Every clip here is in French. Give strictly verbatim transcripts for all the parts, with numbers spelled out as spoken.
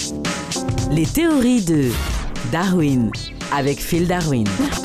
Les théories de Darwin avec Phil Darwin.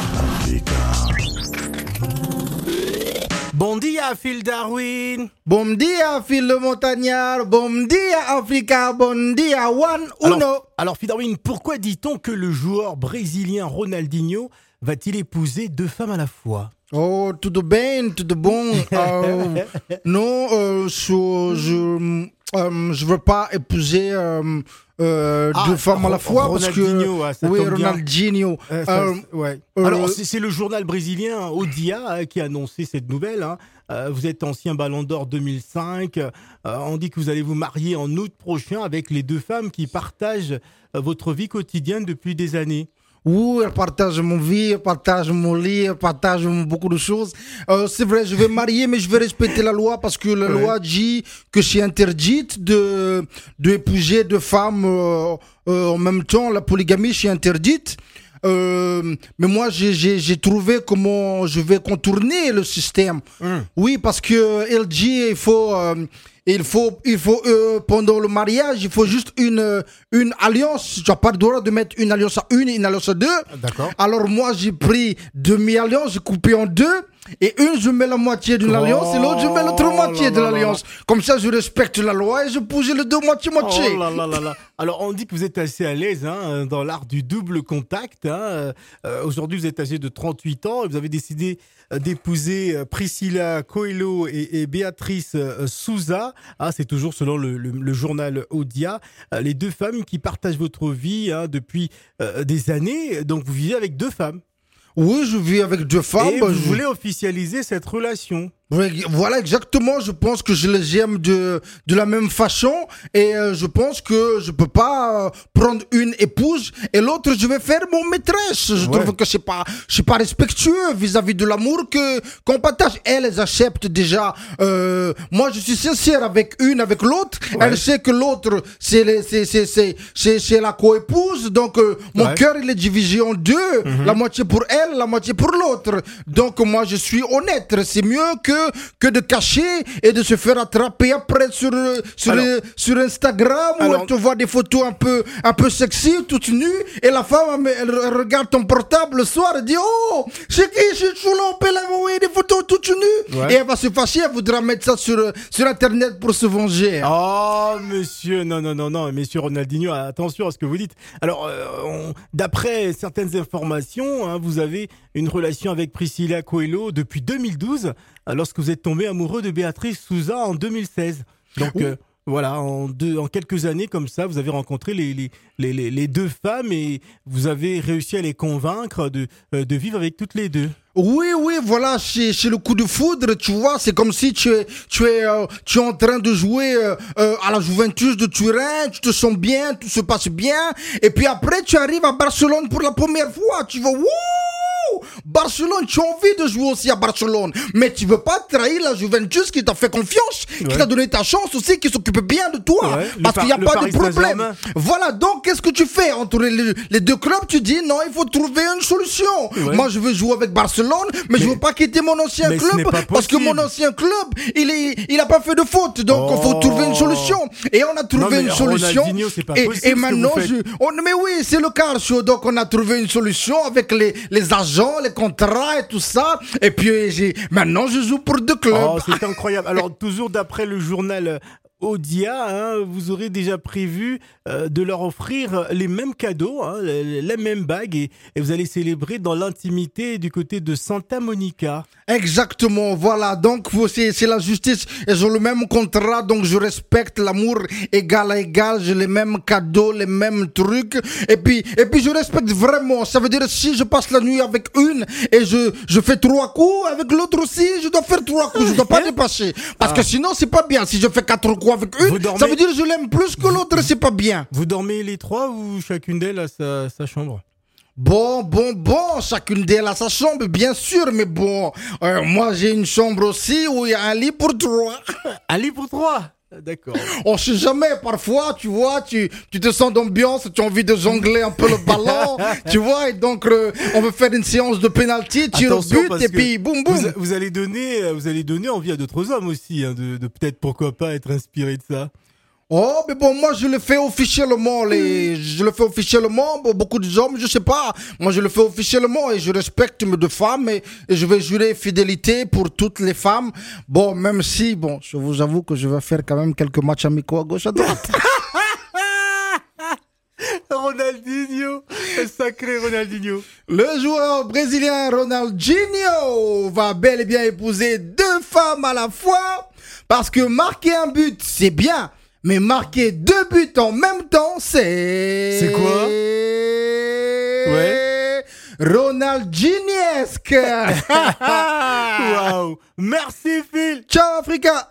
Bon dia, Phil Darwin. Bon dia, Phil le montagnard. Bon dia, Africa. Bon dia, one, uno. Alors, alors, Phil Darwin, pourquoi dit-on que le joueur brésilien Ronaldinho va-t-il épouser deux femmes à la fois? Oh, tudo bem, tudo bon. Euh, non, euh, je, je, euh, je veux pas épouser euh, euh, Ah, deux femmes à la fois parce que Ronaldinho, ah, ça oui, tombe bien. Ronaldinho. Euh, ça, Euh, ouais. euh, Alors, c'est, c'est le journal brésilien Odia hein, qui a annoncé cette nouvelle. Hein. Euh, vous êtes ancien Ballon d'Or deux mille cinq. Euh, on dit que vous allez vous marier en août prochain avec les deux femmes qui partagent euh, votre vie quotidienne depuis des années. Oui, elle partage mon vie, elle partage mon lit, elle partage beaucoup de choses. Euh, c'est vrai, je vais me marier, mais je vais respecter la loi parce que la Ouais. loi dit que c'est interdite de d'épouser deux femmes euh, euh, en même temps. La polygamie, c'est interdite. Euh, mais moi, j'ai, j'ai, j'ai trouvé comment je vais contourner le système. Mm. Oui, parce que elle dit il faut, euh, il faut, il faut euh, pendant le mariage, il faut juste une euh, une alliance. Tu n'as pas le droit de mettre une alliance à une, une alliance à deux. D'accord. Alors moi, j'ai pris demi-alliance, j'ai coupé en deux. Et une, je mets la moitié d'une Oh alliance et l'autre, je mets l'autre moitié là de là là l'alliance. Comme ça, je respecte la loi et je pousse les deux moitié-moitié. Oh là là là là. Alors, on dit que vous êtes assez à l'aise hein, dans l'art du double contact. Hein. Euh, aujourd'hui, vous êtes âgé de trente-huit ans et vous avez décidé euh, d'épouser euh, Priscilla Coelho et, et Béatrice euh, Souza. Ah, c'est toujours selon le, le, le journal Odia. Euh, les deux femmes qui partagent votre vie hein, depuis euh, des années. Donc, vous vivez avec deux femmes. Oui, je vis avec deux femmes. et vous Je- voulez officialiser cette relation. Oui, voilà, exactement. Je pense que je les aime de, de la même façon. Et euh, je pense que je peux pas euh, prendre une épouse et l'autre, je vais faire mon maîtresse. Je Ouais. trouve que c'est pas, je suis pas respectueux vis-à-vis de l'amour que qu'on partage. Elles, elles acceptent déjà. Euh, moi, je suis sincère avec une, avec l'autre. Ouais. Elle sait que l'autre, c'est les- c'est c'est c'est c'est c'est la coépouse. Donc euh, mon Ouais. cœur, il est divisé en deux. La moitié pour elle, la moitié pour l'autre. Donc moi, je suis honnête. C'est mieux que que de cacher et de se faire attraper après sur euh, sur Alors- euh, sur Instagram où Alors- elle te voit des photos un peu un peu sexy, toute nue, et la femme elle, elle regarde ton portable le soir et dit oh c'est qui c'est Choulon, elle m'a envoyé des photos toutes nues Ouais. et elle va se fâcher, elle voudra mettre ça sur euh, sur internet pour se venger. Oh, monsieur, non, non, non, non, monsieur Ronaldinho, attention à ce que vous dites. Alors, euh, on- d'après certaines informations, hein, vous avez une relation avec Priscilla Coelho depuis deux mille douze, euh, lorsque vous êtes tombé amoureux de Béatrice Souza en deux mille seize. Donc, euh, voilà, en, deux, en quelques années comme ça, vous avez rencontré les, les, les, les- les deux femmes et vous avez réussi à les convaincre de, euh, de vivre avec toutes les deux. Oui, oui, voilà, c'est c'est le coup de foudre, tu vois, c'est comme si tu es, tu es, euh, tu es en train de jouer euh, euh, à la Juventus de Turin, tu te sens bien, tout se passe bien, et puis après tu arrives à Barcelone pour la première fois, tu vas, wouh, Barcelone, tu as envie de jouer aussi à Barcelone, mais tu veux pas trahir la Juventus qui t'a fait confiance, Ouais. qui t'a donné ta chance aussi, qui s'occupe bien de toi, Ouais, le parce Par- qu'il n'y a le pas Paris de problème. Saint-Germain. Voilà, donc qu'est-ce que tu fais entre les, les deux clubs? Tu dis non, il faut trouver une solution. Ouais. Moi, je veux jouer avec Barcelone, mais, je Mais- veux pas quitter mon ancien mais ce club n'est pas parce que possible. mon ancien club, il est, il a pas fait de faute, donc il faut Oh. trouver une solution. Et on a trouvé Non, mais une solution. Ronaldinho, c'est pas et, possible et ce que maintenant, vous faites. je, on, mais oui, c'est le calcio, donc on a trouvé une solution avec les, les agents, les contrats et tout ça. Et puis j'ai, maintenant, je joue pour deux clubs. Oh, c'est incroyable. Alors, toujours d'après le journal Odia, hein, vous aurez déjà prévu euh, de leur offrir les mêmes cadeaux, hein, les, les mêmes bagues, et, et vous allez célébrer dans l'intimité du côté de Santa Monica. Exactement, voilà. Donc faut- c'est c'est la justice. Ils ont le même contrat, donc je respecte l'amour égal à égal. J'ai les mêmes cadeaux, les mêmes trucs. Et puis et puis je respecte vraiment. Ça veut dire si je passe la nuit avec une et je je fais trois coups avec l'autre aussi, je dois faire trois coups. Je dois pas dépasser parce que sinon c'est pas bien. Si je fais quatre coups avec Vous une, dormez- ça veut dire que je l'aime plus que l'autre. C'est pas bien. Vous dormez les trois ou chacune d'elles a sa, sa chambre? Bon, bon, bon, chacune d'elles a sa chambre, bien sûr, mais bon, euh, moi j'ai une chambre aussi où il y a un lit pour trois. Un lit pour trois. D'accord. On sait jamais, parfois, tu vois, tu, tu te sens d'ambiance, tu as envie de jongler un peu le ballon, tu vois, et donc euh, on veut faire une séance de penalty, tir au Attention, but, parce et que puis boum boum. Vous, vous allez donner, euh, vous allez donner envie à d'autres hommes aussi, hein, de, de peut-être pourquoi pas être inspiré de ça. Oh, mais bon, moi, je le fais officiellement. Les... Je le fais officiellement. Bon, beaucoup d'hommes, je sais pas. Moi, je le fais officiellement et je respecte mes deux femmes et, et je vais jurer fidélité pour toutes les femmes. Bon, même si, bon, je vous avoue que je vais faire quand même quelques matchs amicaux à gauche, à droite. Ronaldinho, le sacré Ronaldinho. Le joueur brésilien Ronaldinho va bel et bien épouser deux femmes à la fois parce que marquer un but, c'est bien. Mais marquer deux buts en même temps, c'est... C'est quoi? Ouais. Ronaldiniesque. Waouh. Merci Phil. Ciao Africa.